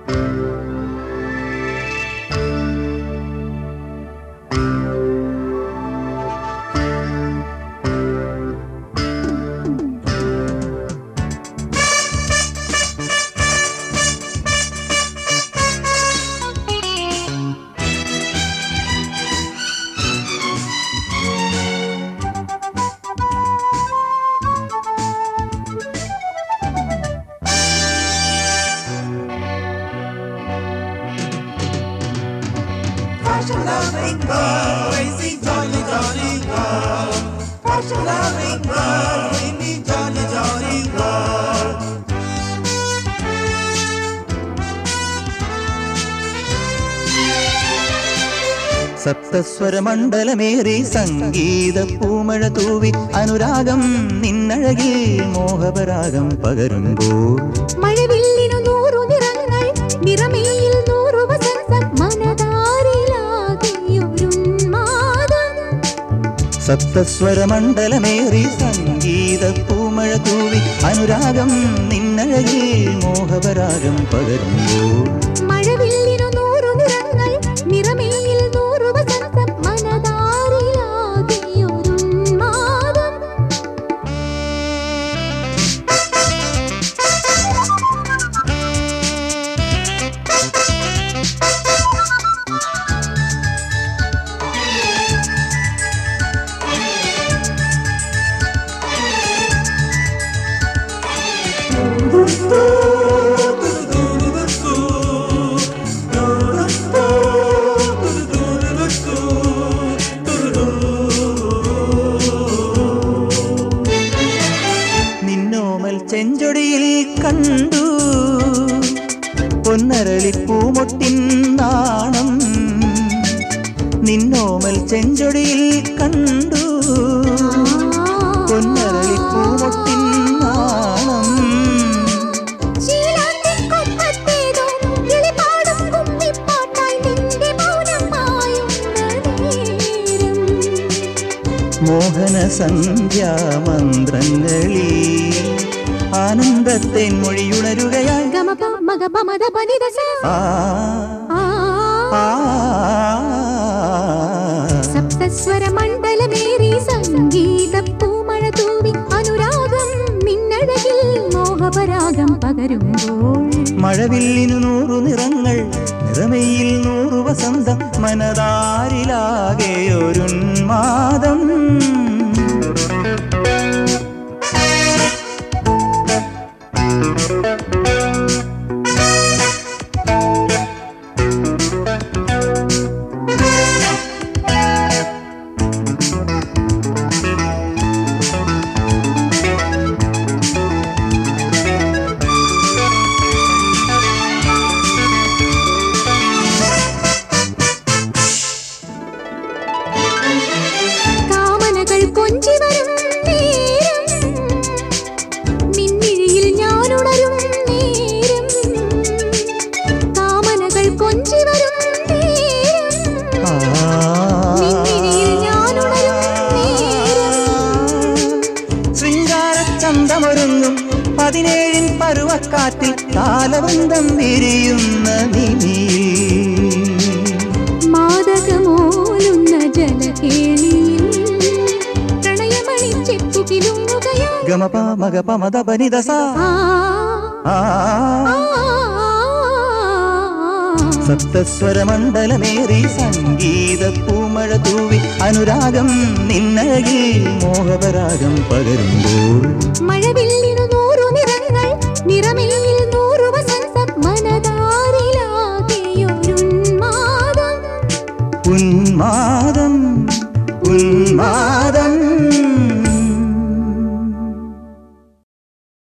Passion loving girl, crazy jolly jolly girl. Passion loving girl, really jolly jolly girl. സപ്തസ്വരമണ്ഡലമേറി സംഗീത പൂമഴ തൂവി അനുരാഗം നിന്നഴകിൽ മോഹപരാഗം പകരുമ്പോൾ മഴവില്ലിനു നൂറു നിറങ്ങൾ നിറമേയിൽ നൂറു വസന്തം മനതാരിലാകെയൊരുന്മാദം. സപ്തസ്വരമണ്ഡലമേറി സംഗീത പൂമഴ തൂവി അനുരാഗം നിന്നഴകിൽ മോഹപരാഗം പകരുമ്പോൾ മഴവില്ലിനു നൂറു നിറങ്ങൾ നിറമേയിൽ നൂറു വസന്തം മനതാരിലാകെയൊരുന്മാദം. നിന്നോമൽ ചെഞ്ചൊടിയിൽ കണ്ടു പൊന്നരളിപ്പൂമൊട്ടിൻ നാണം. നിന്നോമൽ ചെഞ്ചൊടിയിൽ കണ്ടു പൊന്നരളിപ്പൂമൊട്ടിൻ നാണം. ശീലാന്തിക്കൊപ്പത്തേതോ കിളിപാടും കുമ്മിപ്പാട്ടായി നിന്റെ മൗനം മായുന്ന നേരം. മോഹന സന്ധ്യാമന്ത്രങ്ങളിൽ ആനന്ദത്തേൻ മൊഴിയുണരുകയായി ഗമപ മഗപ മദ പനിദ സ. ആ ആ ആ സപ്തസ്വരമണ്ഡലമേറി സംഗീത പൂമഴ തൂവി അനുരാഗം നിന്നഴകിൽ മോഹപരാഗം പകരുമ്പോൾ മഴവില്ലിനു നൂറു നിറങ്ങൾ നിറമയിൽ നൂറു വസന്തം മനതാരിലാകെയൊരുന്മാദം. കാമനകൾ കൊഞ്ചി വരും നേരം നിന്നിഴിയിൽ ഞാനുണരും നേരം. കാമനകൾ കൊഞ്ചി വരും നേരം നിന്നിഴിയിൽ ഞാനുണരും നേരം. ശൃംഗാരച്ചന്തമൊരുങ്ങും 17 പരുവക്കാറ്റിൽ കാലബന്ധം വിരിയുന്ന നിമിയിൽ മാദകമോലുന്ന ജലകേളിയിൽ പ്രണയമണിച്ചെത്തുകിലുങ്ങുകയായി. ഗമപ മഗപ മദ പനിദ സ. ആ സപ്തസ്വരമണ്ഡലമേറി സംഗീത പൂമഴ തൂവി അനുരാഗം നിന്നഴകിൽ മോഹപരാഗം പകരുമ്പോൾ മഴവില്ലിനു നൂറു നിറങ്ങൾ നിറമേയിൽ നൂറു വസന്തം മനതാരിലാകെയൊരുന്മാദം. ഉന്മാദം ഉന്മാദം